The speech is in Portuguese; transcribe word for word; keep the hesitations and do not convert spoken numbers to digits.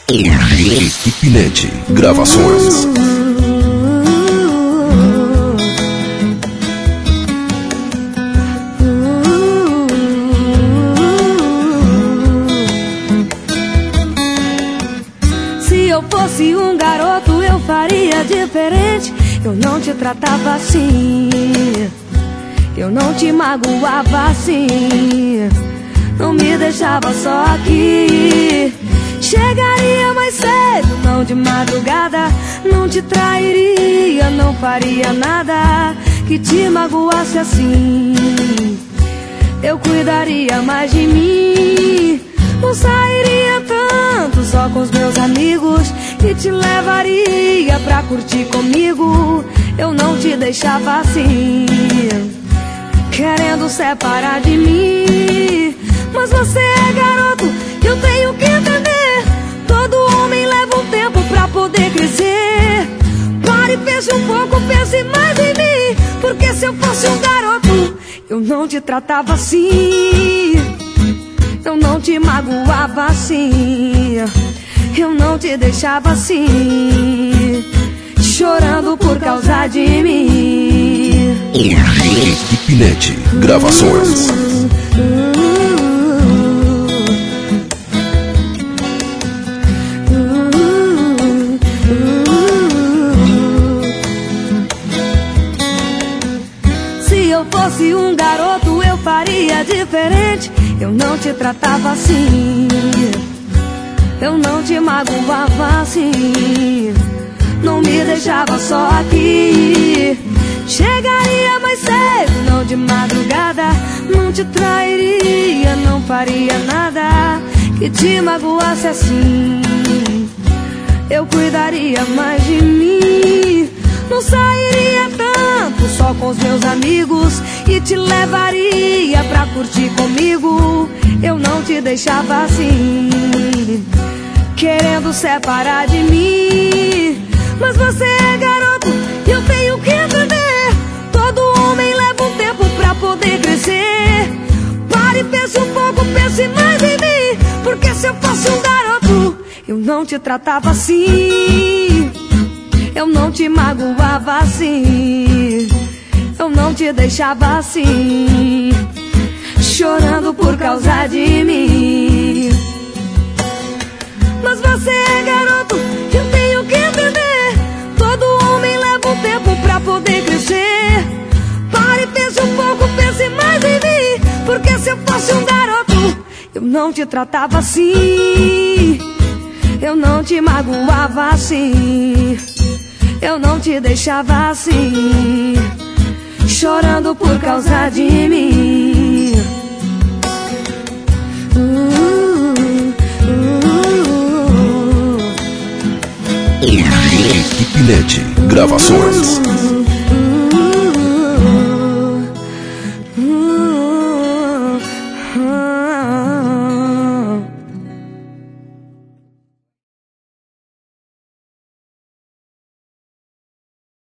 Equipe Net Gravações. Se eu fosse um garoto eu faria diferente. Eu não te tratava assim, eu não te magoava assim, não me deixava só aqui. Chegaria mais cedo, não de madrugada, não te trairia, não faria nada que te magoasse assim. Eu cuidaria mais de mim, não sairia tanto só com os meus amigos, e te levaria pra curtir comigo. Eu não te deixava assim, querendo separar de mim. Mas você é garoto, eu tenho que entender. Todo homem leva um tempo pra poder crescer. Pare e pense um pouco, pense mais em mim. Porque se eu fosse um garoto, eu não te tratava assim, eu não te magoava assim, eu não te deixava assim, chorando por causa de mim. Equipe Net Gravações. Se eu fosse um garoto eu faria diferente. Eu não te tratava assim, eu não te magoava assim, não me deixava só aqui. Chegaria mais cedo, não de madrugada, não te trairia, não faria nada que te magoasse assim. Eu cuidaria mais de mim, não sairia tanto só com os meus amigos, e te levaria pra curtir comigo. Eu não te deixava assim, querendo separar de mim. Mas você é garoto, eu tenho que entender. Todo homem leva um tempo pra poder crescer. Pare e pense um pouco, pense mais em mim. Porque se eu fosse um garoto, eu não te tratava assim, eu não te magoava assim, eu não te deixava assim, chorando por causa de mim. Mas você é garoto, eu tenho que entender. Todo homem leva um tempo pra poder crescer. Pare e pense um pouco, pense mais em mim. Porque se eu fosse um garoto, eu não te tratava assim, eu não te magoava assim, eu não te deixava assim, chorando por causa de mim. uh, uh, Equipe Net Gravações. uh, uh, uh, uh.